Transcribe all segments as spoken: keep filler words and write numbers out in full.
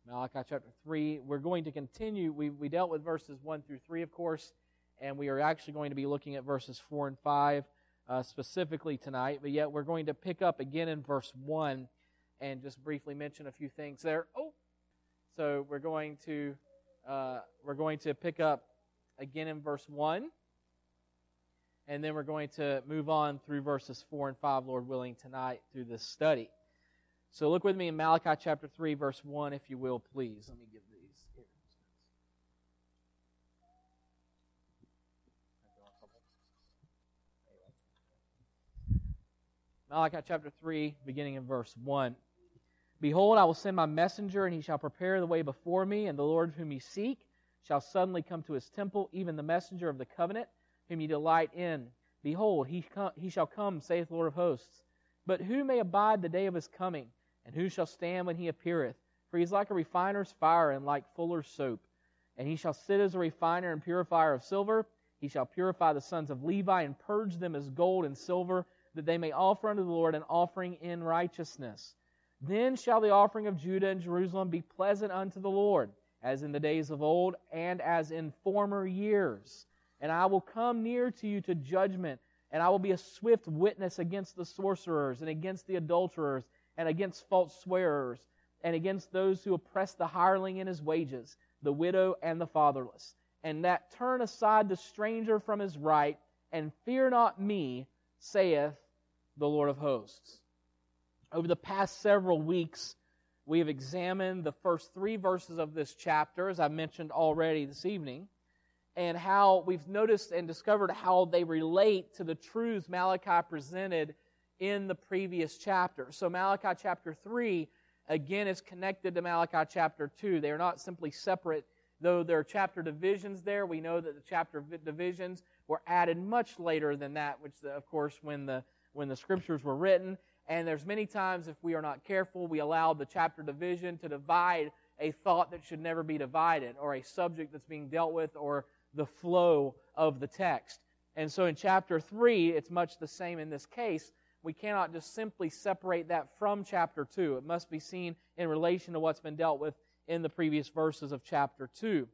Malachi chapter three. We're going to continue. We, we dealt with verses one through three, of course, and we are actually going to be looking at verses four and five uh, specifically tonight, but yet we're going to pick up again in verse one and just briefly mention a few things there. Oh, so we're going to uh, we're going to pick up again in verse one, and then we're going to move on through verses four and five, Lord willing, tonight through this study. So look with me in Malachi chapter three, verse one, if you will, please. Let me give these here. Malachi chapter three, beginning in verse one. Behold, I will send my messenger, and he shall prepare the way before me, and the Lord whom ye seek shall suddenly come to his temple, even the messenger of the covenant, whom ye delight in. Behold, he, com- he shall come, saith the Lord of hosts. But who may abide the day of his coming? And who shall stand when he appeareth? For he is like a refiner's fire, and like fuller's soap. And he shall sit as a refiner and purifier of silver. He shall purify the sons of Levi, and purge them as gold and silver, that they may offer unto the Lord an offering in righteousness. Then shall the offering of Judah and Jerusalem be pleasant unto the Lord, as in the days of old, and as in former years. And I will come near to you to judgment, and I will be a swift witness against the sorcerers, and against the adulterers, and against false swearers, and against those who oppress the hireling in his wages, the widow and the fatherless, and that turn aside the stranger from his right, and fear not me, saith the Lord of hosts. Over the past several weeks, we have examined the first three verses of this chapter, as I mentioned already this evening, and how we've noticed and discovered how they relate to the truths Malachi presented in the previous chapter. So Malachi chapter three, again, is connected to Malachi chapter two. They are not simply separate, though there are chapter divisions there. We know that the chapter divisions were added much later than that, which, of course, when the when the scriptures were written. And there's many times, if we are not careful, we allow the chapter division to divide a thought that should never be divided, or a subject that's being dealt with, or the flow of the text. And so in chapter three, it's much the same in this case. We cannot just simply separate that from chapter two. It must be seen in relation to what's been dealt with in the previous verses of chapter two.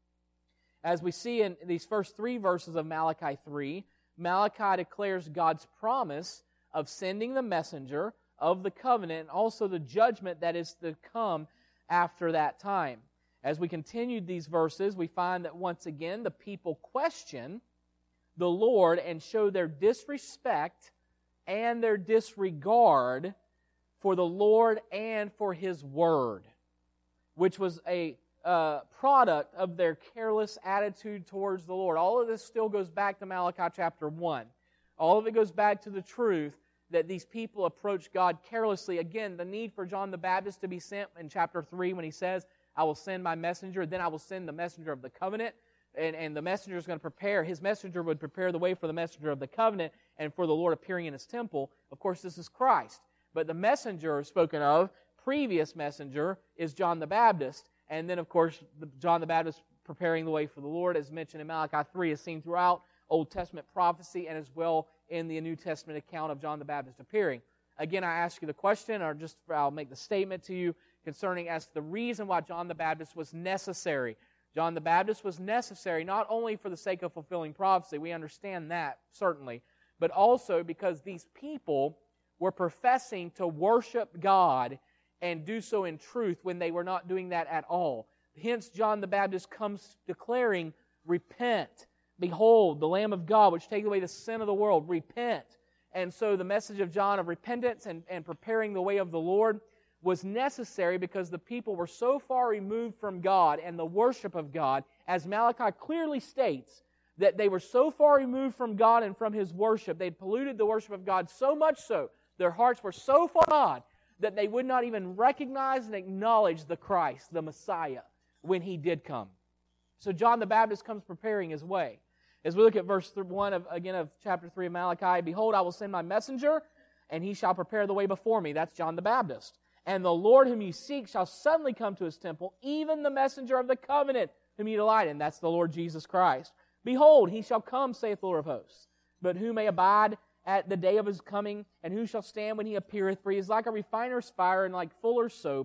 As we see in these first three verses of Malachi three, Malachi declares God's promise of sending the messenger of the covenant, and also the judgment that is to come after that time. As we continued these verses, we find that once again the people question the Lord and show their disrespect and their disregard for the Lord and for His Word, which was a uh, product of their careless attitude towards the Lord. All of this still goes back to Malachi chapter one. All of it goes back to the truth that these people approach God carelessly. Again, the need for John the Baptist to be sent in chapter three when he says, I will send my messenger, then I will send the messenger of the covenant. And, and the messenger is going to prepare, his messenger would prepare the way for the messenger of the covenant and for the Lord appearing in His temple. Of course, this is Christ. But the messenger spoken of, previous messenger, is John the Baptist. And then, of course, the, John the Baptist preparing the way for the Lord, as mentioned in Malachi three, is seen throughout Old Testament prophecy and as well in the New Testament account of John the Baptist appearing. Again, I ask you the question, or just I'll make the statement to you concerning as the reason why John the Baptist was necessary. John the Baptist was necessary not only for the sake of fulfilling prophecy, we understand that, certainly, but also because these people were professing to worship God and do so in truth when they were not doing that at all. Hence, John the Baptist comes declaring, repent. Behold, the Lamb of God, which taketh away the sin of the world. Repent. And so the message of John of repentance and, and preparing the way of the Lord was necessary because the people were so far removed from God and the worship of God, as Malachi clearly states, that they were so far removed from God and from His worship, they'd polluted the worship of God so much so, their hearts were so far from God, that they would not even recognize and acknowledge the Christ, the Messiah, when He did come. So John the Baptist comes preparing His way. As we look at verse one of again of chapter three of Malachi, behold, I will send my messenger, and he shall prepare the way before me. That's John the Baptist. And the Lord whom you seek shall suddenly come to His temple, even the messenger of the covenant whom you delight in. That's the Lord Jesus Christ. Behold, He shall come, saith the Lord of hosts. But who may abide at the day of His coming, and who shall stand when He appeareth? For He is like a refiner's fire and like fuller's soap.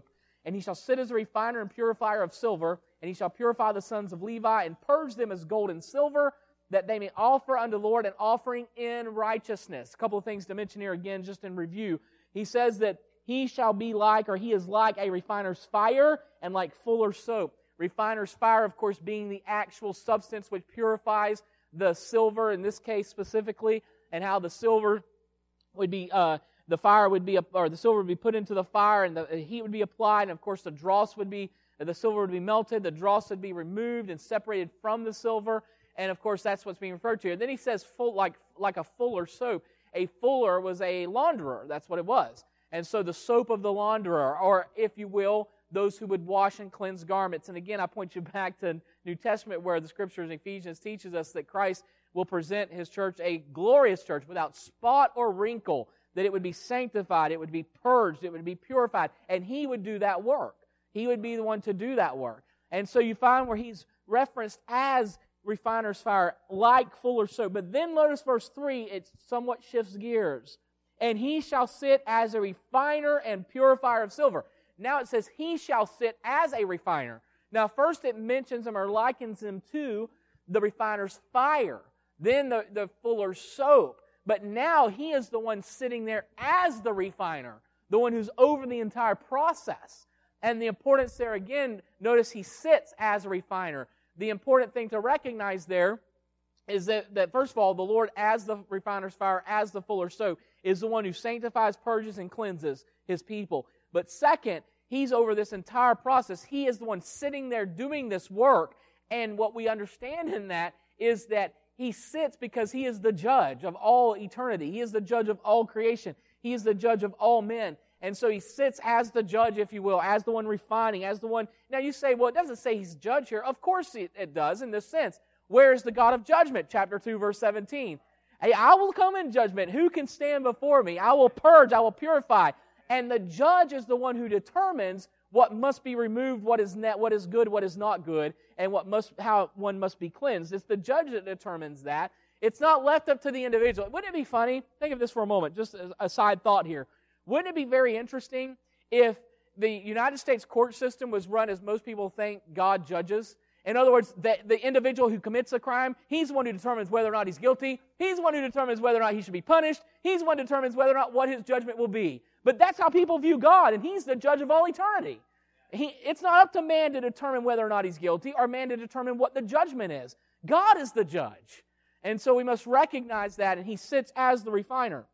And he shall sit as a refiner and purifier of silver, and he shall purify the sons of Levi, and purge them as gold and silver, that they may offer unto the Lord an offering in righteousness. A couple of things to mention here again, just in review. He says that he shall be like, or he is like a refiner's fire, and like fuller's soap. Refiner's fire, of course, being the actual substance which purifies the silver, in this case specifically, and how the silver would be, uh, the fire would be, or the silver would be put into the fire, and the heat would be applied, and of course the dross would be, the silver would be melted, the dross would be removed and separated from the silver, and of course that's what's being referred to here. Then he says, full, like, like a fuller's soap. A fuller was a launderer, that's what it was. And so the soap of the launderer, or if you will, those who would wash and cleanse garments. And again, I point you back to New Testament where the Scriptures in Ephesians teaches us that Christ will present His church a glorious church without spot or wrinkle, that it would be sanctified, it would be purged, it would be purified, and He would do that work. He would be the one to do that work. And so you find where He's referenced as refiner's fire, like fuller's soap. But then notice verse three, it somewhat shifts gears. And he shall sit as a refiner and purifier of silver. Now it says he shall sit as a refiner. Now first it mentions him or likens him to the refiner's fire, then the, the fuller's soap. But now he is the one sitting there as the refiner, the one who's over the entire process. And the importance there again, notice he sits as a refiner. The important thing to recognize there is that, that first of all, the Lord as the refiner's fire, as the fuller's soap, is the one who sanctifies, purges, and cleanses His people. But second, He's over this entire process. He is the one sitting there doing this work. And what we understand in that is that He sits because He is the judge of all eternity. He is the judge of all creation. He is the judge of all men. And so He sits as the judge, if you will, as the one refining, as the one... Now you say, well, it doesn't say He's judge here. Of course it, it does in this sense. Where is the God of judgment? Chapter two, verse seventeen. Hey, I will come in judgment. Who can stand before me? I will purge, I will purify. And the judge is the one who determines what must be removed, what is net, what is good, what is not good, and what must, how one must be cleansed. It's the judge that determines that. It's not left up to the individual. Wouldn't it be funny? Think of this for a moment, just as a side thought here. Wouldn't it be very interesting if the United States court system was run as most people think God judges? In other words, the, the individual who commits a crime, he's the one who determines whether or not he's guilty. He's the one who determines whether or not he should be punished. He's the one who determines whether or not what his judgment will be. But that's how people view God, and He's the judge of all eternity. He, it's not up to man to determine whether or not he's guilty, or man to determine what the judgment is. God is the judge. And so we must recognize that, and He sits as the refiner.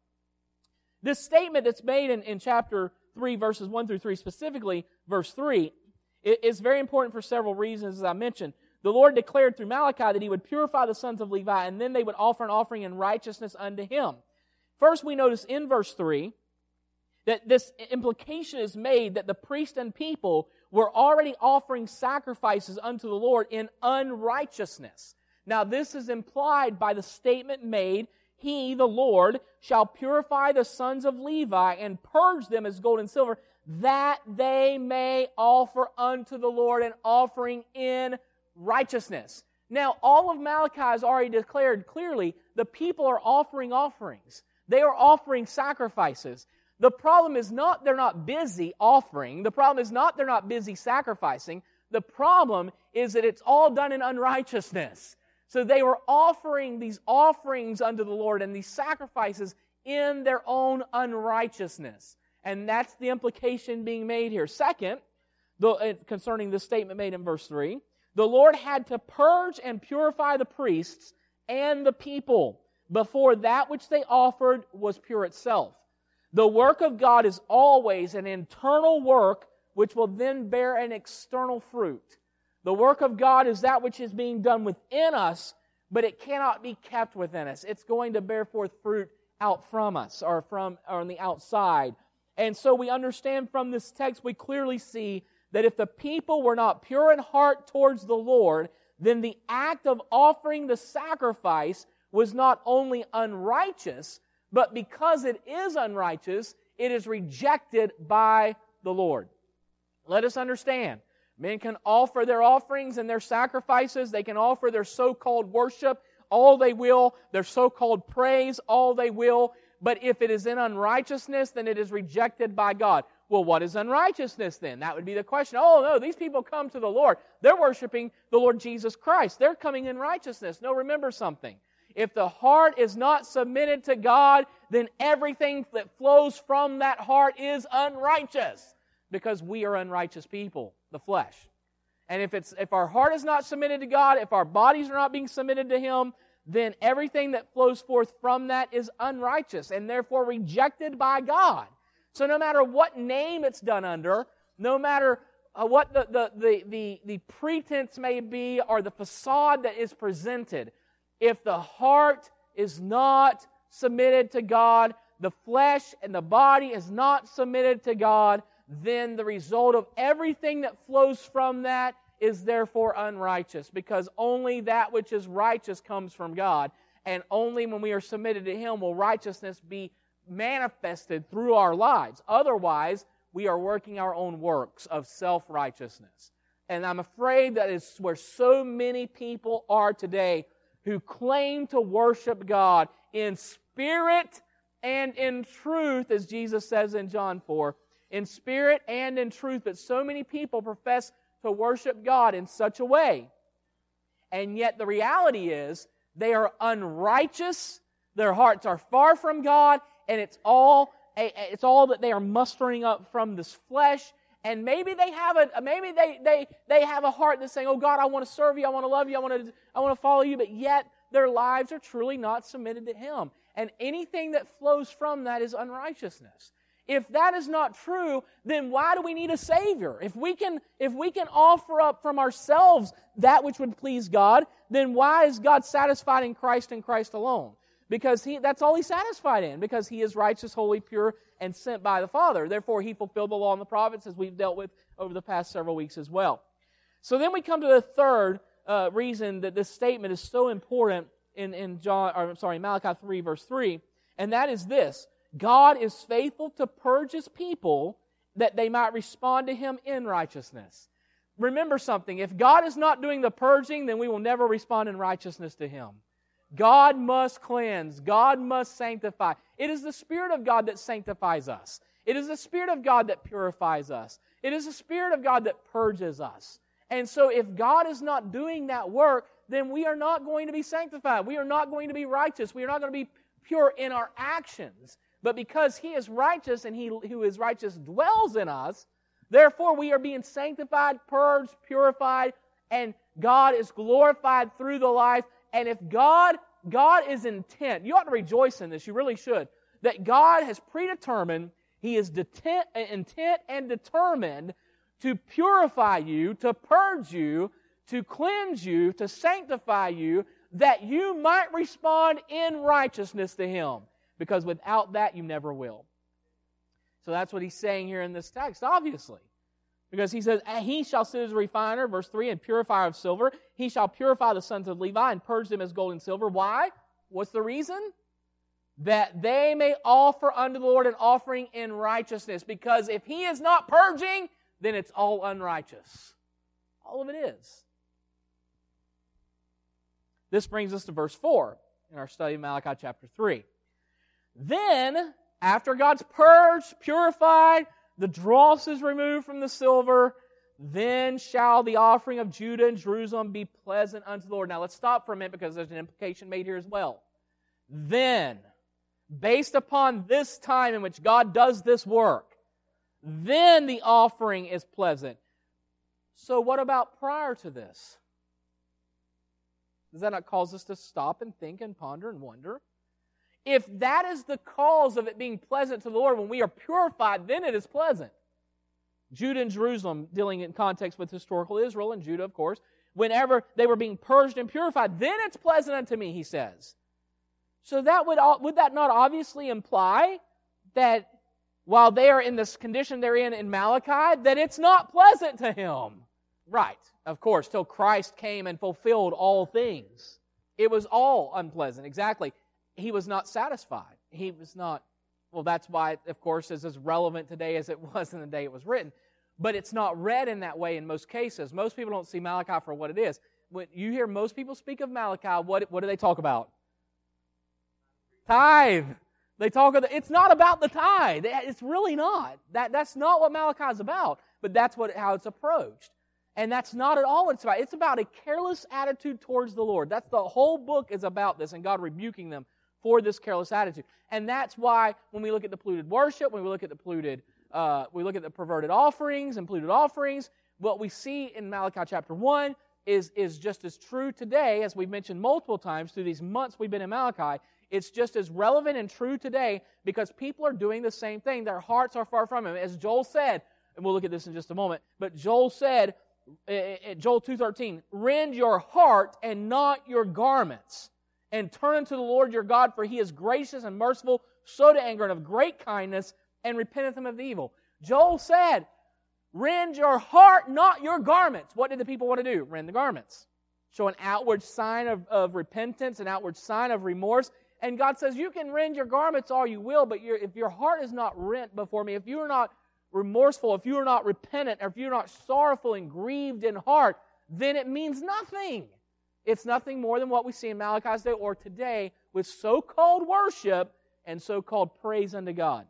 This statement that's made in, in chapter three, verses one through three, specifically verse three, is very important for several reasons, as I mentioned. The Lord declared through Malachi that He would purify the sons of Levi, and then they would offer an offering in righteousness unto Him. First, we notice in verse three that this implication is made that the priest and people were already offering sacrifices unto the Lord in unrighteousness. Now, this is implied by the statement made, He, the Lord, shall purify the sons of Levi and purge them as gold and silver, that they may offer unto the Lord an offering in righteousness. Now, all of Malachi has already declared clearly the people are offering offerings. They are offering sacrifices. The problem is not they're not busy offering. The problem is not they're not busy sacrificing. The problem is that it's all done in unrighteousness. So they were offering these offerings unto the Lord and these sacrifices in their own unrighteousness. And that's the implication being made here. Second, the, concerning the statement made in verse three, the Lord had to purge and purify the priests and the people before that which they offered was pure itself. The work of God is always an internal work which will then bear an external fruit. The work of God is that which is being done within us, but it cannot be kept within us. It's going to bear forth fruit out from us or from or on the outside. And so we understand from this text, we clearly see that if the people were not pure in heart towards the Lord, then the act of offering the sacrifice was not only unrighteous, but because it is unrighteous, it is rejected by the Lord. Let us understand, men can offer their offerings and their sacrifices, they can offer their so-called worship, all they will, their so-called praise, all they will, but if it is in unrighteousness, then it is rejected by God. Well, what is unrighteousness then? That would be the question. Oh, no, these people come to the Lord. They're worshiping the Lord Jesus Christ. They're coming in righteousness. No, remember something. If the heart is not submitted to God, then everything that flows from that heart is unrighteous, because we are unrighteous people, the flesh. And if it's if our heart is not submitted to God, if our bodies are not being submitted to Him, then everything that flows forth from that is unrighteous and therefore rejected by God. So no matter what name it's done under, no matter uh, what the, the, the, the, the pretense may be or the facade that is presented, if the heart is not submitted to God, the flesh and the body is not submitted to God, then the result of everything that flows from that is therefore unrighteous, because only that which is righteous comes from God, and only when we are submitted to Him will righteousness be manifested through our lives. Otherwise, we are working our own works of self-righteousness. And I'm afraid that is where so many people are today, who claim to worship God in spirit and in truth, as Jesus says in John four, in spirit and in truth, but so many people profess to worship God in such a way. And yet the reality is they are unrighteous, their hearts are far from God, and it's all it's all that they are mustering up from this flesh. And maybe they have a maybe they they they have a heart that's saying, "Oh God, I want to serve you, I want to love you, I want to I want to follow you," but yet their lives are truly not submitted to Him. And anything that flows from that is unrighteousness. If that is not true, then why do we need a Savior? If we can, if we can offer up from ourselves that which would please God, then why is God satisfied in Christ and Christ alone? Because He, that's all He's satisfied in, because He is righteous, holy, pure, and sent by the Father. Therefore, He fulfilled the law and the prophets, as we've dealt with over the past several weeks as well. So then we come to the third uh, reason that this statement is so important in, in John, or I'm sorry, Malachi three, verse three, and that is this: God is faithful to purge His people that they might respond to Him in righteousness. Remember something, if God is not doing the purging, then we will never respond in righteousness to Him. God must cleanse. God must sanctify. It is the Spirit of God that sanctifies us. It is the Spirit of God that purifies us. It is the Spirit of God that purges us. And so if God is not doing that work, then we are not going to be sanctified. We are not going to be righteous. We are not going to be pure in our actions. But because He is righteous and He who is righteous dwells in us, therefore we are being sanctified, purged, purified, and God is glorified through the life. And if God, God is intent, you ought to rejoice in this, you really should, that God has predetermined, He is detent, intent and determined to purify you, to purge you, to cleanse you, to sanctify you, that you might respond in righteousness to Him. Because without that, you never will. So that's what He's saying here in this text, obviously. Because He says, He shall sit as a refiner, verse three, and purifier of silver. He shall purify the sons of Levi and purge them as gold and silver. Why? What's the reason? That they may offer unto the Lord an offering in righteousness. Because if He is not purging, then it's all unrighteous. All of it is. This brings us to verse four in our study of Malachi chapter three. Then, after God's purged, purified, the dross is removed from the silver, then shall the offering of Judah and Jerusalem be pleasant unto the Lord. Now let's stop for a minute, because there's an implication made here as well. Then, based upon this time in which God does this work, then the offering is pleasant. So what about prior to this? Does that not cause us to stop and think and ponder and wonder? If that is the cause of it being pleasant to the Lord, when we are purified, then it is pleasant. Judah and Jerusalem, dealing in context with historical Israel and Judah, of course, whenever they were being purged and purified, then it's pleasant unto me, He says. So that would, would that not obviously imply that while they are in this condition they're in in Malachi, that it's not pleasant to Him? Right, of course, till Christ came and fulfilled all things. It was all unpleasant, exactly. He was not satisfied. He was not, well, that's why, of course, it's as relevant today as it was in the day it was written. But it's not read in that way in most cases. Most people don't see Malachi for what it is. When you hear most people speak of Malachi, what, what do they talk about? Tithe. They talk of the, it's not about the tithe. It's really not. That, that's not what Malachi is about, but that's what how it's approached. And that's not at all what it's about. It's about a careless attitude towards the Lord. That's the whole book is about this, and God rebuking them for this careless attitude. And that's why when we look at the polluted worship, when we look at the polluted, uh, we look at the perverted offerings and polluted offerings, what we see in Malachi chapter one is, is just as true today, as we've mentioned multiple times through these months we've been in Malachi. It's just as relevant and true today because people are doing the same thing. Their hearts are far from Him. As Joel said, and we'll look at this in just a moment, but Joel said, Joel two thirteen, rend your heart and not your garments, and turn unto the Lord your God, for He is gracious and merciful, slow to anger, and of great kindness, and repenteth Him of the evil. Joel said, rend your heart, not your garments. What did the people want to do? Rend the garments. Show an outward sign of, of repentance, an outward sign of remorse. And God says, you can rend your garments all you will, but your, if your heart is not rent before me, if you are not remorseful, if you are not repentant, or if you're not sorrowful and grieved in heart, then it means nothing. It's nothing more than what we see in Malachi's day or today with so-called worship and so-called praise unto God.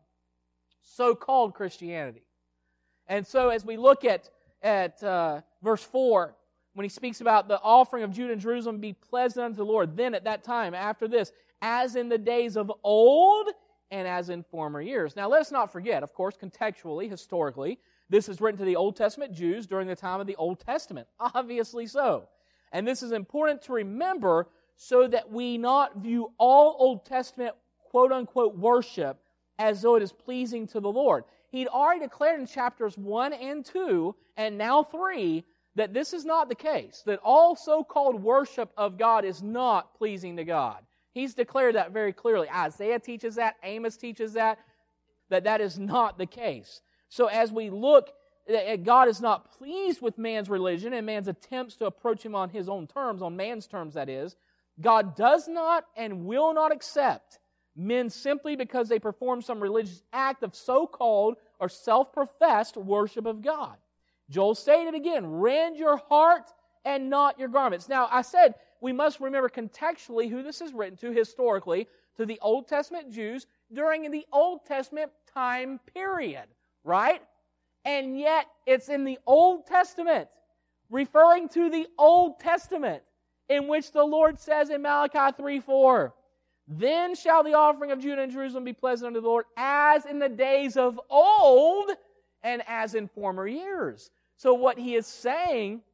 So-called Christianity. And so as we look at, at uh, verse four, when he speaks about the offering of Judah and Jerusalem be pleasant unto the Lord, then at that time, after this, as in the days of old and as in former years. Now let us not forget, of course, contextually, historically, this is written to the Old Testament Jews during the time of the Old Testament. Obviously so. And this is important to remember so that we not view all Old Testament quote-unquote worship as though it is pleasing to the Lord. He'd already declared in chapters one and two, and now three, that this is not the case, that all so-called worship of God is not pleasing to God. He's declared that very clearly. Isaiah teaches that, Amos teaches that, that that is not the case. So as we look, God is not pleased with man's religion and man's attempts to approach Him on His own terms, on man's terms that is. God does not and will not accept men simply because they perform some religious act of so-called or self-professed worship of God. Joel stated again, rend your heart and not your garments. Now, I said we must remember contextually who this is written to historically, to the Old Testament Jews during the Old Testament time period, right? And yet, it's in the Old Testament, referring to the Old Testament, in which the Lord says in Malachi three four, then shall the offering of Judah and Jerusalem be pleasant unto the Lord, as in the days of old and as in former years. So what he is saying,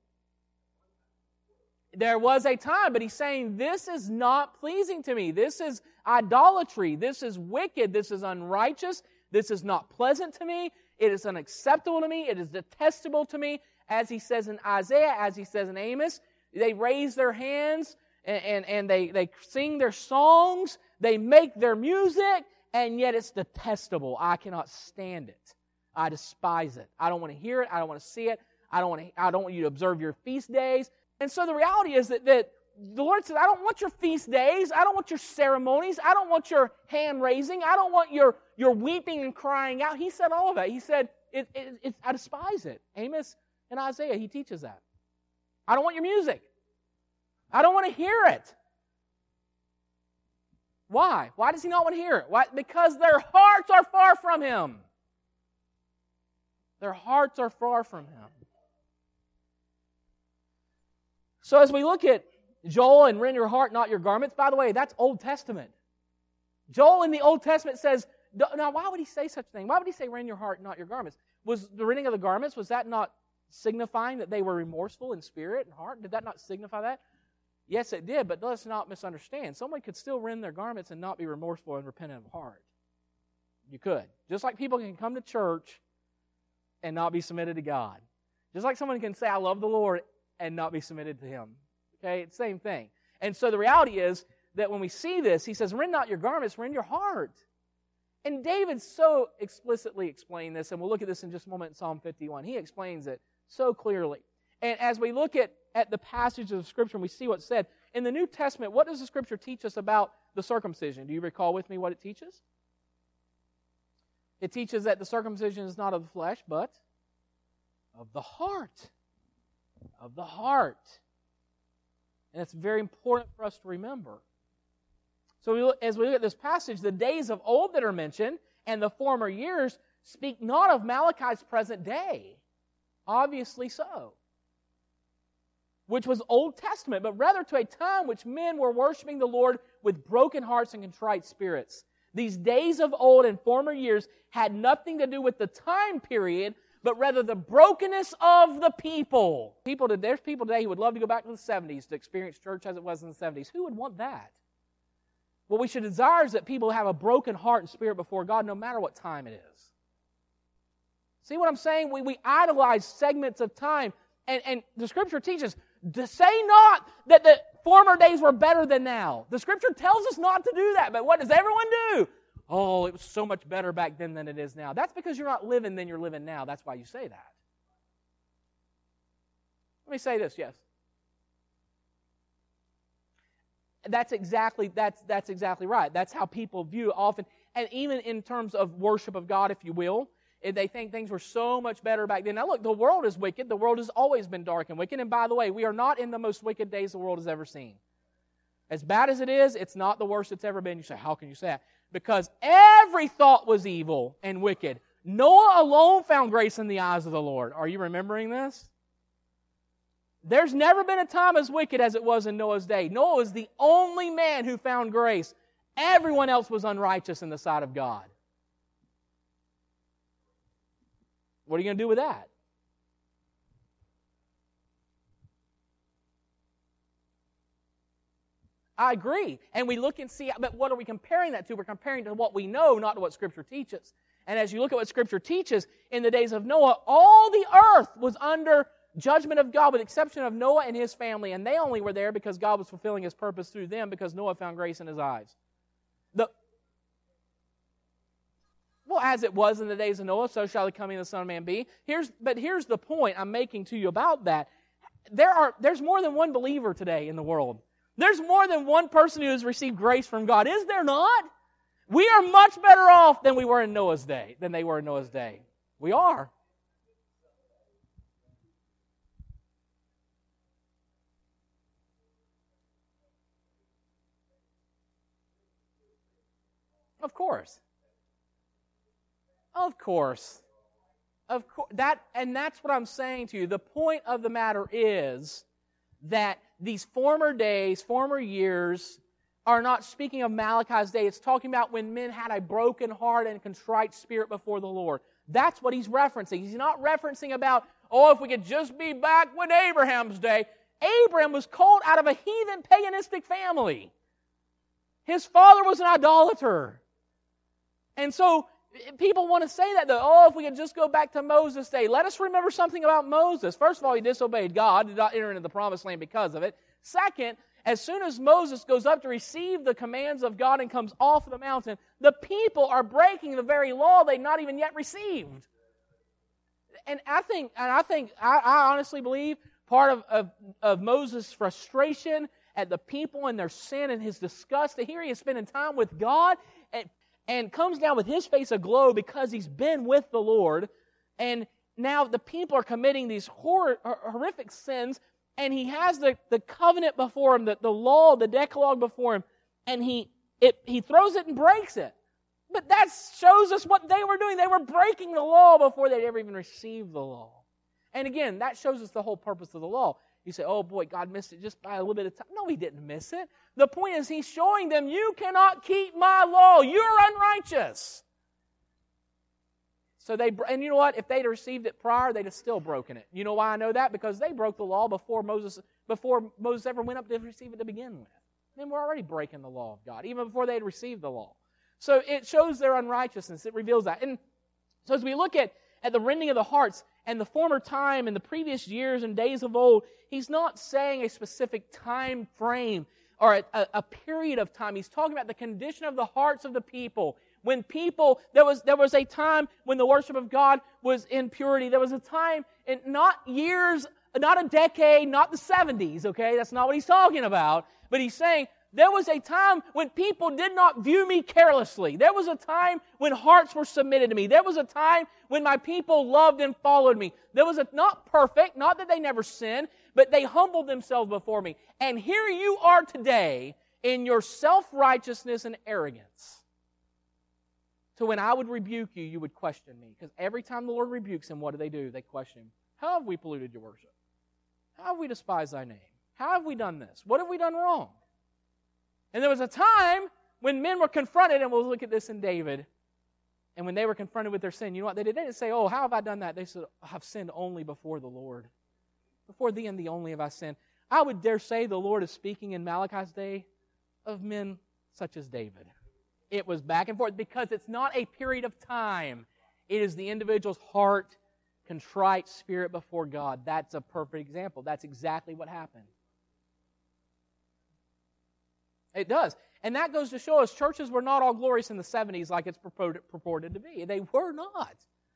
there was a time, but he's saying, this is not pleasing to me. This is idolatry. This is wicked. This is unrighteous. This is not pleasant to me. It is unacceptable to me. It is detestable to me. As he says in Isaiah, as he says in Amos, they raise their hands and, and, and they, they sing their songs. They make their music, and yet it's detestable. I cannot stand it. I despise it. I don't want to hear it. I don't want to see it. I don't want to, I don't want you to observe your feast days. And so the reality is that, that the Lord says, I don't want your feast days. I don't want your ceremonies. I don't want your hand raising. I don't want your, your weeping and crying out. He said all of that. He said, it, it, it, I despise it. Amos and Isaiah, he teaches that. I don't want your music. I don't want to hear it. Why? Why does he not want to hear it? Why? Because their hearts are far from him. Their hearts are far from him. So as we look at Joel and rend your heart, not your garments, by the way, that's Old Testament. Joel in the Old Testament says, now why would he say such a thing? Why would he say rend your heart, not your garments? Was the rending of the garments, was that not signifying that they were remorseful in spirit and heart? Did that not signify that? Yes, it did, but let's not misunderstand. Someone could still rend their garments and not be remorseful and repentant of heart. You could. Just like people can come to church and not be submitted to God. Just like someone can say, I love the Lord, and not be submitted to Him. Okay, it's the same thing. And so the reality is that when we see this, he says, rend not your garments, rend your heart. And David so explicitly explained this, and we'll look at this in just a moment in Psalm fifty-one. He explains it so clearly. And as we look at, at the passages of Scripture and we see what's said, in the New Testament, what does the Scripture teach us about the circumcision? Do you recall with me what it teaches? It teaches that the circumcision is not of the flesh, but of the heart. Of the heart. And it's very important for us to remember. So we look, as we look at this passage, the days of old that are mentioned and the former years speak not of Malachi's present day. Obviously so. Which was Old Testament, but rather to a time which men were worshiping the Lord with broken hearts and contrite spirits. These days of old and former years had nothing to do with the time period, but rather the brokenness of the people. People, there's people today who would love to go back to the seventies to experience church as it was in the seventies. Who would want that? What we should desire is that people have a broken heart and spirit before God no matter what time it is. See what I'm saying? We, we idolize segments of time, and, and the Scripture teaches, to say not that the former days were better than now. The Scripture tells us not to do that, but what does everyone do? Oh, it was so much better back then than it is now. That's because you're not living than you're living now. That's why you say that. Let me say this, yes. That's exactly, that's, that's exactly right. That's how people view often, and even in terms of worship of God, if you will, they think things were so much better back then. Now look, the world is wicked. The world has always been dark and wicked. And by the way, we are not in the most wicked days the world has ever seen. As bad as it is, it's not the worst it's ever been. You say, how can you say that? Because every thought was evil and wicked. Noah alone found grace in the eyes of the Lord. Are you remembering this? There's never been a time as wicked as it was in Noah's day. Noah was the only man who found grace. Everyone else was unrighteous in the sight of God. What are you going to do with that? I agree. And we look and see, but what are we comparing that to? We're comparing to what we know, not to what Scripture teaches. And as you look at what Scripture teaches, in the days of Noah, all the earth was under judgment of God, with the exception of Noah and his family. And they only were there because God was fulfilling His purpose through them, because Noah found grace in his eyes. The Well, as it was in the days of Noah, so shall the coming of the Son of Man be. Here's, but here's the point I'm making to you about that. There are, there's more than one believer today in the world. There's more than one person who has received grace from God. Is there not? We are much better off than we were in Noah's day, than they were in Noah's day. We are. Of course. Of course. Of course. That, and that's what I'm saying to you. The point of the matter is that these former days, former years, are not speaking of Malachi's day. It's talking about when men had a broken heart and contrite spirit before the Lord. That's what he's referencing. He's not referencing about, oh, if we could just be back with Abraham's day. Abraham was called out of a heathen paganistic family. His father was an idolater. And so people want to say that, though. Oh, if we could just go back to Moses' day. Let us remember something about Moses. First of all, he disobeyed God, did not enter into the promised land because of it. Second, as soon as Moses goes up to receive the commands of God and comes off the mountain, the people are breaking the very law they'd not even yet received. And I think, and I think, I, I honestly believe part of, of, of Moses' frustration at the people and their sin and his disgust, that here he is spending time with God, and and comes down with his face aglow because he's been with the Lord, and now the people are committing these hor- horrific sins, and he has the, the covenant before him, the, the law, the Decalogue before him, and he it, he throws it and breaks it. But that shows us what they were doing. They were breaking the law before they'd ever even received the law. And again, that shows us the whole purpose of the law. You say, oh boy, God missed it just by a little bit of time. No, He didn't miss it. The point is, He's showing them, you cannot keep my law. You're unrighteous. So they, and you know what? If they'd received it prior, they'd have still broken it. You know why I know that? Because they broke the law before Moses, before Moses ever went up to receive it to begin with. Then we're already breaking the law of God, even before they had received the law. So it shows their unrighteousness. It reveals that. And so as we look at, at the rending of the hearts and the former time and the previous years and days of old, he's not saying a specific time frame or a, a, a period of time. He's talking about the condition of the hearts of the people. When people, there was there was a time when the worship of God was in purity. There was a time, in not years, not a decade, not the seventies, okay? That's not what he's talking about. But he's saying, there was a time when people did not view me carelessly. There was a time when hearts were submitted to me. There was a time when my people loved and followed me. There was a, not perfect, not that they never sinned, but they humbled themselves before me. And here you are today, in your self-righteousness and arrogance. So when I would rebuke you, you would question me. Because every time the Lord rebukes him, what do they do? They question him. How have we polluted your worship? How have we despised thy name? How have we done this? What have we done wrong? And there was a time when men were confronted, and we'll look at this in David, and when they were confronted with their sin, you know what they did? They didn't say, oh, how have I done that? They said, I've sinned only before the Lord. Before thee and thee only have I sinned. I would dare say the Lord is speaking in Malachi's day of men such as David. It was back and forth because it's not a period of time. It is the individual's heart, contrite spirit before God. That's a perfect example. That's exactly what happened. It does. And that goes to show us churches were not all glorious in the seventies like it's purported, purported to be. They were not.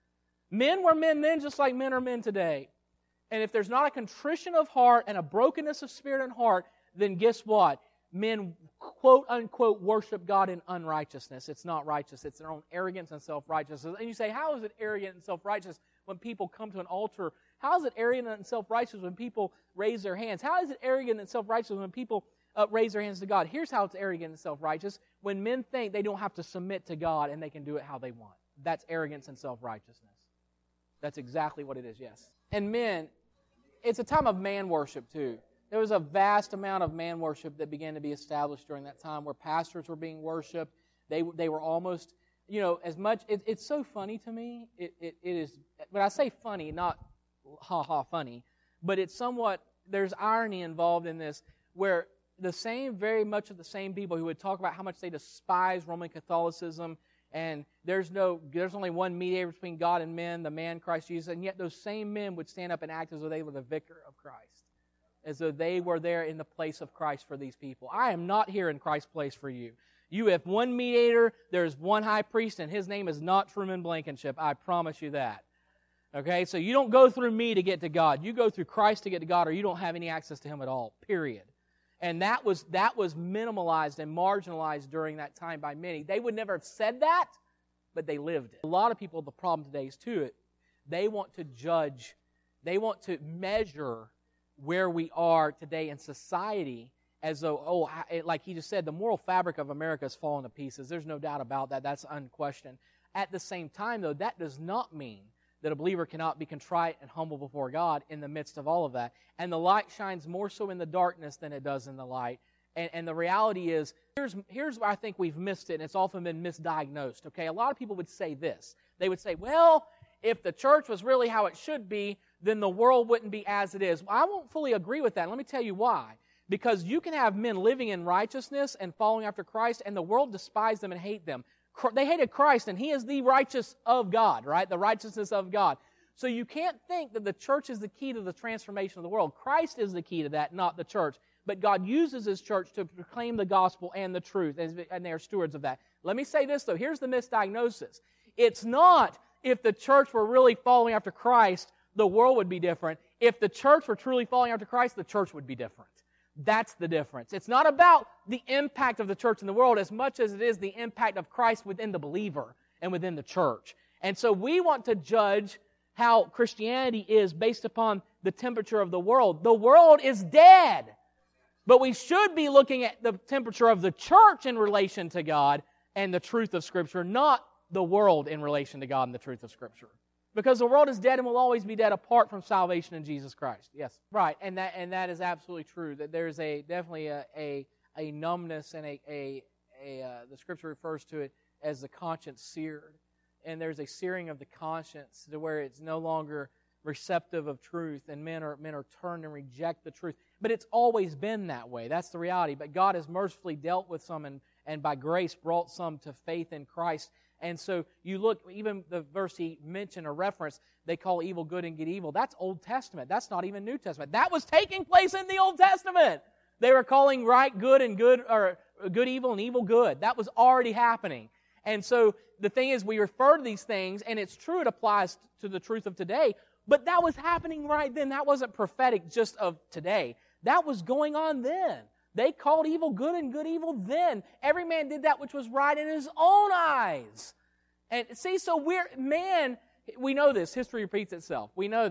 Men were men then just like men are men today. And if there's not a contrition of heart and a brokenness of spirit and heart, then guess what? Men, quote unquote, worship God in unrighteousness. It's not righteous. It's their own arrogance and self-righteousness. And you say, how is it arrogant and self-righteous when people come to an altar? How is it arrogant and self-righteous when people raise their hands? How is it arrogant and self-righteous when people uh, raise their hands to God? Here's how it's arrogant and self-righteous. When men think they don't have to submit to God and they can do it how they want. That's arrogance and self-righteousness. That's exactly what it is, yes. And men, it's a time of man worship too. There was a vast amount of man worship that began to be established during that time where pastors were being worshipped. They they were almost, you know, as much, it, it's so funny to me. It, it It is, when I say funny, not ha-ha funny, but it's somewhat, there's irony involved in this where the same, very much of the same people who would talk about how much they despise Roman Catholicism and there's no, there's only one mediator between God and men, the man Christ Jesus, and yet those same men would stand up and act as though they were the vicar of Christ, as though they were there in the place of Christ for these people. I am not here in Christ's place for you. You have one mediator, there's one high priest, and his name is not Truman Blankenship. I promise you that. Okay, so you don't go through me to get to God. You go through Christ to get to God, or you don't have any access to Him at all, period. And that was that was minimalized and marginalized during that time by many. They would never have said that, but they lived it. A lot of people, the problem today is too, it, they want to judge, they want to measure where we are today in society as though, oh, like he just said, the moral fabric of America is falling to pieces. There's no doubt about that. That's unquestioned. At the same time, though, that does not mean that a believer cannot be contrite and humble before God in the midst of all of that. And the light shines more so in the darkness than it does in the light. And, and the reality is, here's, here's where I think we've missed it, and it's often been misdiagnosed. Okay, a lot of people would say this. They would say, well, if the church was really how it should be, then the world wouldn't be as it is. Well, I won't fully agree with that. Let me tell you why. Because you can have men living in righteousness and following after Christ, and the world despise them and hate them. They hated Christ, and He is the righteous of God, right? The righteousness of God. So you can't think that the church is the key to the transformation of the world. Christ is the key to that, not the church. But God uses His church to proclaim the gospel and the truth, and they are stewards of that. Let me say this, though. Here's the misdiagnosis. It's not if the church were really following after Christ, the world would be different. If the church were truly following after Christ, the church would be different. That's the difference. It's not about the impact of the church in the world as much as it is the impact of Christ within the believer and within the church. And so we want to judge how Christianity is based upon the temperature of the world. The world is dead. But we should be looking at the temperature of the church in relation to God and the truth of Scripture, not the world in relation to God and the truth of Scripture. Because the world is dead and will always be dead apart from salvation in Jesus Christ. Yes, right, and that and that is absolutely true. That there's a definitely a a, a numbness and a a, a uh, the Scripture refers to it as the conscience seared, and there's a searing of the conscience to where it's no longer receptive of truth, and men are men are turned and reject the truth. But it's always been that way. That's the reality. But God has mercifully dealt with some, and and by grace brought some to faith in Christ. And so you look, even the verse he mentioned or referenced, they call evil good and good evil. That's Old Testament. That's not even New Testament. That was taking place in the Old Testament. They were calling right good and good, or good evil and evil good. That was already happening. And so the thing is, we refer to these things, and it's true, it applies to the truth of today, but that was happening right then. That wasn't prophetic just of today. That was going on then. They called evil good and good evil then. Every man did that which was right in his own eyes. And see, so we're, man, we know this. History repeats itself. We know that.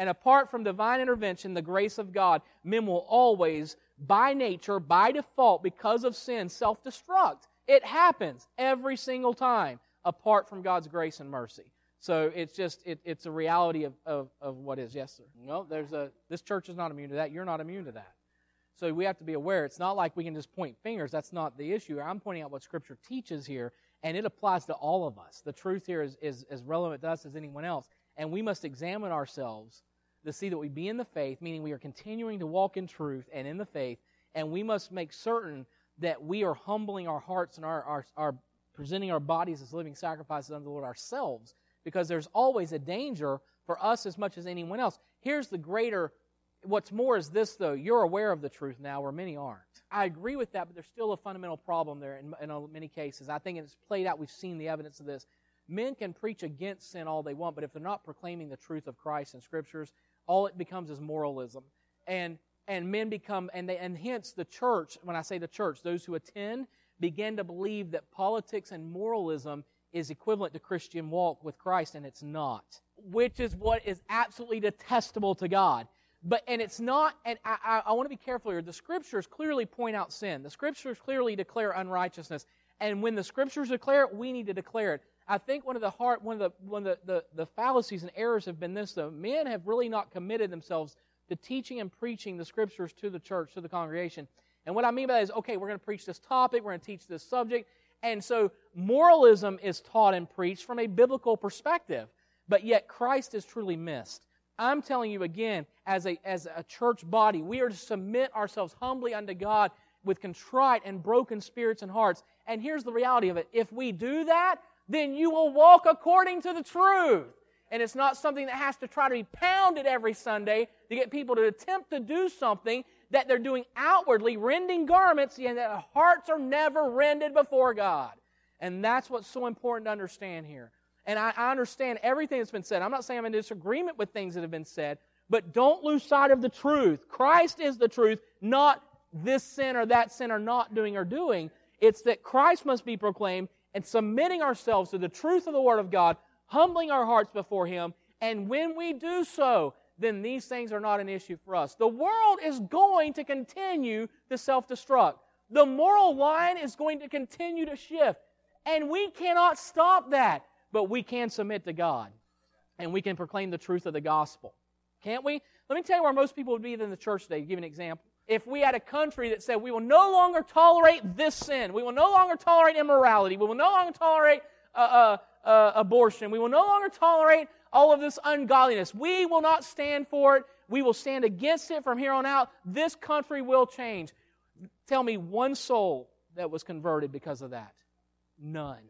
And apart from divine intervention, the grace of God, men will always, by nature, by default, because of sin, self-destruct. It happens every single time, apart from God's grace and mercy. So it's just, it, it's a reality of, of, of what is. Yes, sir. No, there's a, this church is not immune to that. You're not immune to that. So we have to be aware. It's not like we can just point fingers. That's not the issue. I'm pointing out what Scripture teaches here, and it applies to all of us. The truth here is, is as relevant to us as anyone else. And we must examine ourselves to see that we be in the faith, meaning we are continuing to walk in truth and in the faith, and we must make certain that we are humbling our hearts and our, our, our presenting our bodies as living sacrifices unto the Lord ourselves, because there's always a danger for us as much as anyone else. Here's the greater, what's more is this though, you're aware of the truth now where many aren't. I agree with that, but there's still a fundamental problem there in, in many cases. I think it's played out, we've seen the evidence of this. Men can preach against sin all they want, but if they're not proclaiming the truth of Christ and Scriptures, all it becomes is moralism. And and men become, and they, and hence the church, when I say the church, those who attend, begin to believe that politics and moralism is equivalent to Christian walk with Christ, and it's not. Which is what is absolutely detestable to God. But and it's not, and I, I, I want to be careful here. The Scriptures clearly point out sin. The Scriptures clearly declare unrighteousness. And when the Scriptures declare it, we need to declare it. I think one of the hard, one of the one of the, the, the fallacies and errors have been this though. Men have really not committed themselves to teaching and preaching the Scriptures to the church, to the congregation. And what I mean by that is, okay, we're going to preach this topic, we're going to teach this subject. And so moralism is taught and preached from a biblical perspective, but yet Christ is truly missed. I'm telling you again, as a, as a church body, we are to submit ourselves humbly unto God with contrite and broken spirits and hearts. And here's the reality of it. If we do that, then you will walk according to the truth. And it's not something that has to try to be pounded every Sunday to get people to attempt to do something that they're doing outwardly, rending garments, and their hearts are never rended before God. And that's what's so important to understand here. And I, I understand everything that's been said. I'm not saying I'm in disagreement with things that have been said, but don't lose sight of the truth. Christ is the truth, not this sin or that sin or not doing or doing. It's that Christ must be proclaimed, and submitting ourselves to the truth of the Word of God, humbling our hearts before Him, and when we do so, then these things are not an issue for us. The world is going to continue to self-destruct. The moral line is going to continue to shift, and we cannot stop that, but we can submit to God, and we can proclaim the truth of the gospel. Can't we? Let me tell you where most people would be in the church today, to give you an example. If we had a country that said, we will no longer tolerate this sin, we will no longer tolerate immorality, we will no longer tolerate uh, uh, uh, abortion, we will no longer tolerate all of this ungodliness, we will not stand for it, we will stand against it from here on out, this country will change. Tell me one soul that was converted because of that. None.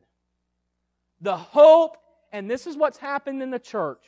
The hope, and this is what's happened in the church,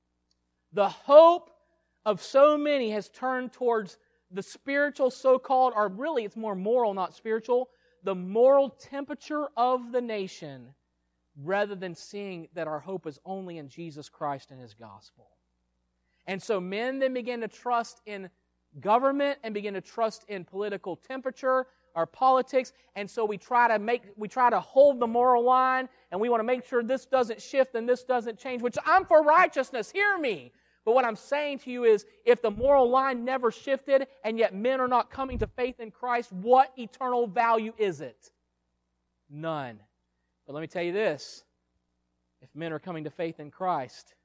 the hope of so many has turned towards the spiritual so-called, or really it's more moral, not spiritual, the moral temperature of the nation, rather than seeing that our hope is only in Jesus Christ and His gospel. And so men then begin to trust in government and begin to trust in political temperature, our politics, and so we try to make, we try to hold the moral line, and we want to make sure this doesn't shift and this doesn't change, which I'm for righteousness, hear me. But what I'm saying to you is, if the moral line never shifted, and yet men are not coming to faith in Christ, what eternal value is it? None. But let me tell you this, if men are coming to faith in Christ,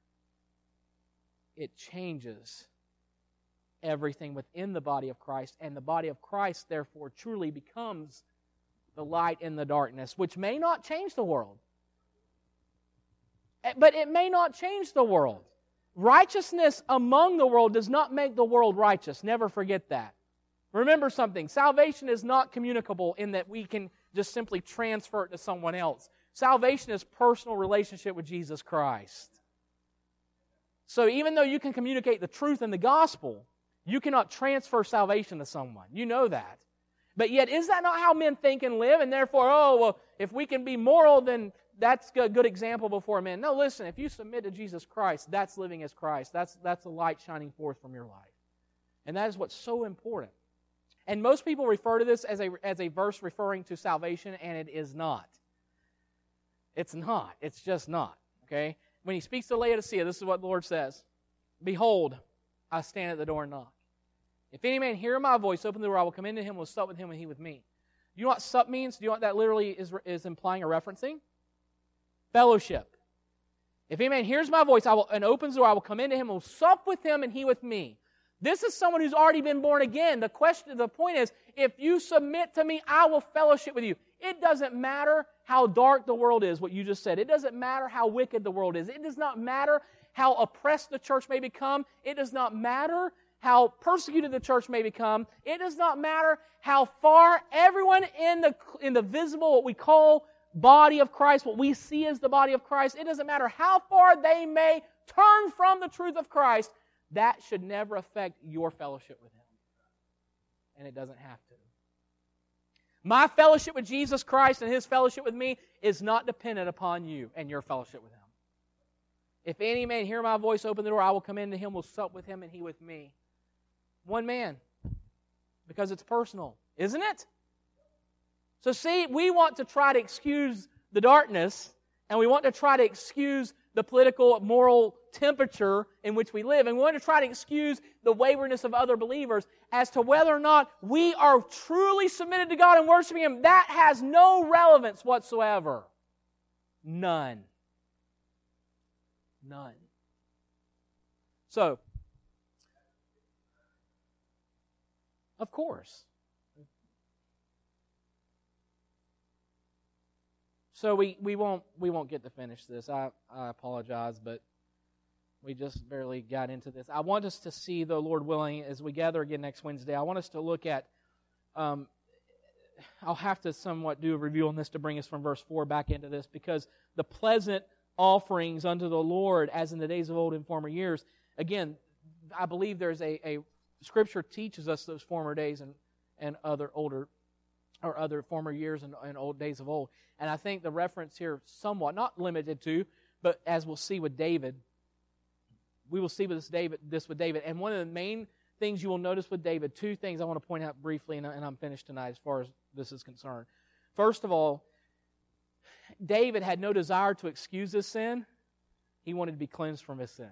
it changes everything within the body of Christ, and the body of Christ, therefore, truly becomes the light in the darkness, which may not change the world. But it may not change the world. Righteousness among the world does not make the world righteous. Never forget that. Remember something. Salvation is not communicable in that we can just simply transfer it to someone else. Salvation is personal relationship with Jesus Christ. So even though you can communicate the truth in the gospel, you cannot transfer salvation to someone. You know that. But yet, is that not how men think and live? And therefore, oh, well, if we can be moral, then that's a good example before men. No, listen, if you submit to Jesus Christ, that's living as Christ. That's, that's the light shining forth from your life. And that is what's so important. And most people refer to this as a, as a verse referring to salvation, and it is not. It's not. It's just not. Okay? When He speaks to Laodicea, this is what the Lord says. Behold, I stand at the door and knock. If any man hear my voice, open the door, I will come into him, will sup with him, and he with me. You know what sup means? Do you know what that literally is, is implying or referencing? Fellowship. If any man hears my voice I will, and opens the door, I will come into him, will sup with him, and he with me. This is someone who's already been born again. The question, the point is, if you submit to me, I will fellowship with you. It doesn't matter how dark the world is, what you just said. It doesn't matter how wicked the world is. It does not matter how oppressed the church may become. It does not matter how persecuted the church may become. It does not matter how far everyone in the, in the visible, what we call body of Christ, what we see as the body of Christ, it doesn't matter how far they may turn from the truth of Christ. That should never affect your fellowship with Him. And it doesn't have to. My fellowship with Jesus Christ and His fellowship with me is not dependent upon you and your fellowship with Him. If any man hear my voice, open the door, I will come into him, will sup with him, and he with me. One man. Because it's personal. Isn't it? So see, we want to try to excuse the darkness, and we want to try to excuse the political, moral temperature in which we live, and we want to try to excuse the waywardness of other believers as to whether or not we are truly submitted to God and worshiping Him. That has no relevance whatsoever. None. None. So, of course. So we, we won't we won't get to finish this. I, I apologize, but we just barely got into this. I want us to see, though, Lord willing, as we gather again next Wednesday, I want us to look at, um, I'll have to somewhat do a review on this to bring us from verse four back into this, because the pleasant offerings unto the Lord, as in the days of old in former years, again, I believe there's a, a Scripture teaches us those former days and, and other older or other former years and, and old days of old. And I think the reference here somewhat, not limited to, but as we'll see with David, we will see with this, David, this with David. And one of the main things you will notice with David, two things I want to point out briefly, and, and I'm finished tonight as far as this is concerned. First of all, David had no desire to excuse his sin. He wanted to be cleansed from his sin.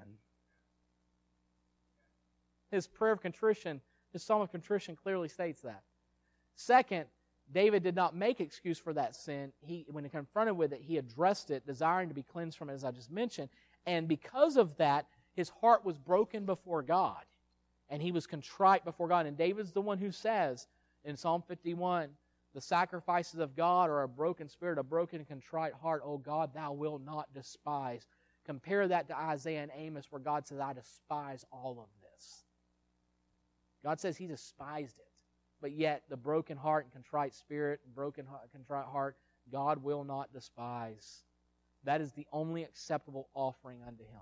His prayer of contrition, his psalm of contrition clearly states that. Second, David did not make excuse for that sin. He, when confronted with it, he addressed it, desiring to be cleansed from it, as I just mentioned. And because of that, his heart was broken before God. And he was contrite before God. And David's the one who says in Psalm fifty-one, the sacrifices of God are a broken spirit, a broken and contrite heart. O God, thou wilt not despise. Compare that to Isaiah and Amos, where God says, I despise all of this. God says He despised it. But yet, the broken heart and contrite spirit, broken heart, contrite heart, God will not despise. That is the only acceptable offering unto Him.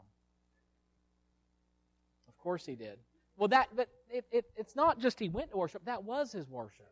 Of course He did. Well, that but it, it, it's not just He went to worship. That was His worship.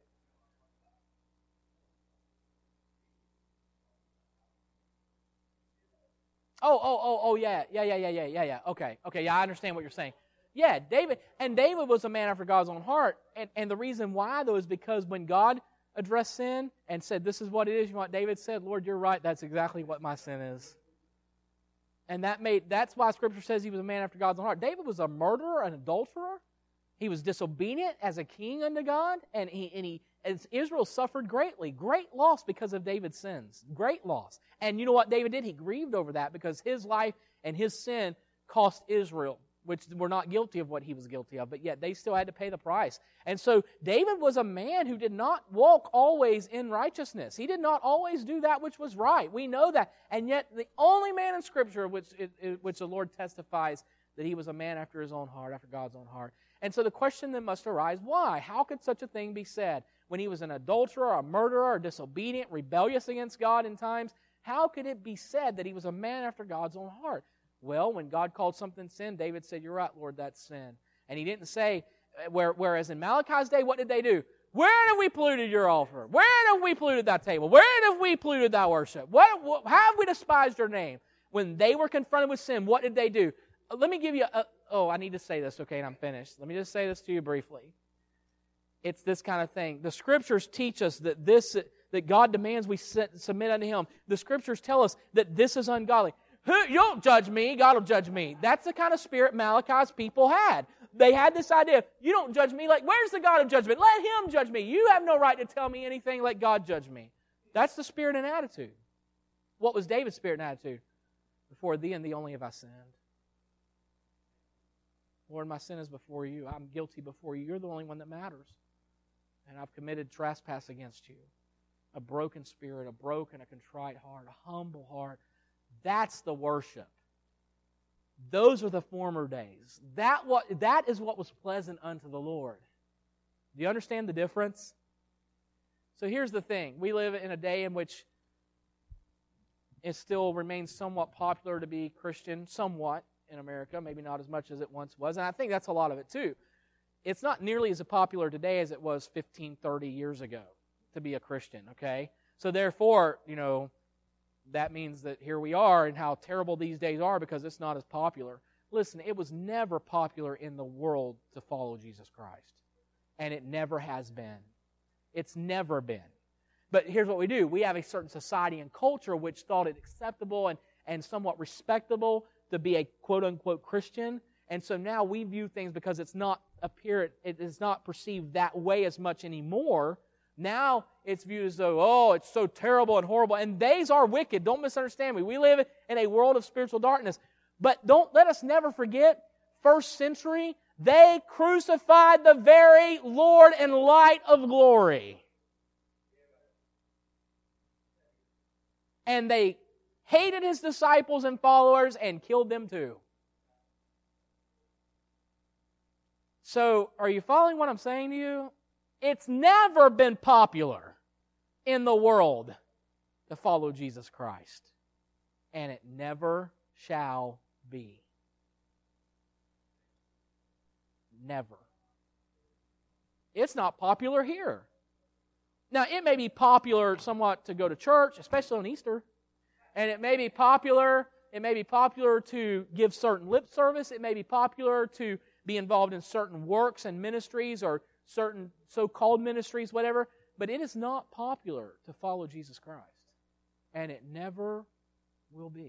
Oh, oh, oh, oh, yeah, yeah, yeah, yeah, yeah, yeah, yeah. Okay, okay, yeah, I understand what you're saying. Yeah, David, and David was a man after God's own heart. And, and the reason why, though, is because when God addressed sin and said, this is what it is, you know what David said? Lord, you're right, that's exactly what my sin is. And that made that's why Scripture says he was a man after God's own heart. David was a murderer, an adulterer. He was disobedient as a king unto God, and he and he as Israel suffered greatly, great loss because of David's sins, great loss. And you know what David did? He grieved over that because his life and his sin cost Israel, which were not guilty of what he was guilty of, but yet they still had to pay the price. And so David was a man who did not walk always in righteousness. He did not always do that which was right. We know that. And yet the only man in Scripture which, which the Lord testifies that he was a man after His own heart, after God's own heart. And so the question then must arise, why? How could such a thing be said? When he was an adulterer, a murderer, disobedient, rebellious against God in times, how could it be said that he was a man after God's own heart? Well, when God called something sin, David said, you're right, Lord, that's sin. And he didn't say, where, whereas in Malachi's day, what did they do? Where have we polluted your altar? Where have we polluted that table? Where have we polluted thy worship? What, what, how have we despised your name? When they were confronted with sin, what did they do? Let me give you a, oh, I need to say this, okay, and I'm finished. Let me just say this to you briefly. It's this kind of thing. The Scriptures teach us that this, that God demands we submit unto Him. The Scriptures tell us that this is ungodly. Who, you don't judge me, God will judge me. That's the kind of spirit Malachi's people had. they had this idea, you don't judge me. Like, where's the God of judgment? Let Him judge me. You have no right to tell me anything. Let God judge me. That's the spirit and attitude. What was David's spirit and attitude? Before Thee and Thee only have I sinned. Lord, my sin is before You. I'm guilty before You. You're the only one that matters. And I've committed trespass against You. A broken spirit, a broken, a contrite heart, a humble heart. That's the worship. Those are the former days. That, what, that is what was pleasant unto the Lord. Do you understand the difference? So here's the thing. We live in a day in which it still remains somewhat popular to be Christian, somewhat in America, maybe not as much as it once was. And I think that's a lot of it too. It's not nearly as popular today as it was fifteen, thirty years ago to be a Christian, okay? So therefore, you know, that means that here we are and how terrible these days are because it's not as popular. Listen, it was never popular in the world to follow Jesus Christ. And it never has been. It's never been. But here's what we do. We have a certain society and culture which thought it acceptable and, and somewhat respectable to be a quote-unquote Christian. And so now we view things because it's not appear, it is not perceived that way as much anymore. Now it's viewed as though, oh, it's so terrible and horrible. And days are wicked. Don't misunderstand me. We live in a world of spiritual darkness. But don't let us never forget, first century, they crucified the very Lord and light of glory. And they hated His disciples and followers and killed them too. So, are you following what I'm saying to you? It's never been popular in the world to follow Jesus Christ. And it never shall be. Never. It's not popular here. Now, it may be popular somewhat to go to church, especially on Easter. And it may be popular, it may be popular to give certain lip service. It may be popular to be involved in certain works and ministries or certain so-called ministries, whatever. But it is not popular to follow Jesus Christ. And it never will be.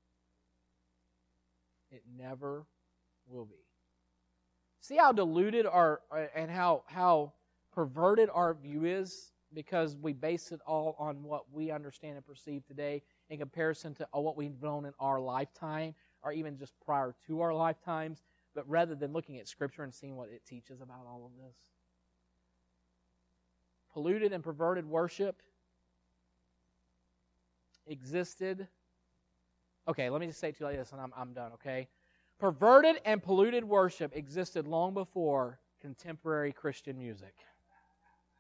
It never will be. See how diluted our and how how perverted our view is because we base it all on what we understand and perceive today in comparison to what we've known in our lifetime or even just prior to our lifetimes, but rather than looking at Scripture and seeing what it teaches about all of this. Polluted and perverted worship existed. Okay, let me just say it to you like this and I'm, I'm done, okay? Perverted and polluted worship existed long before contemporary Christian music.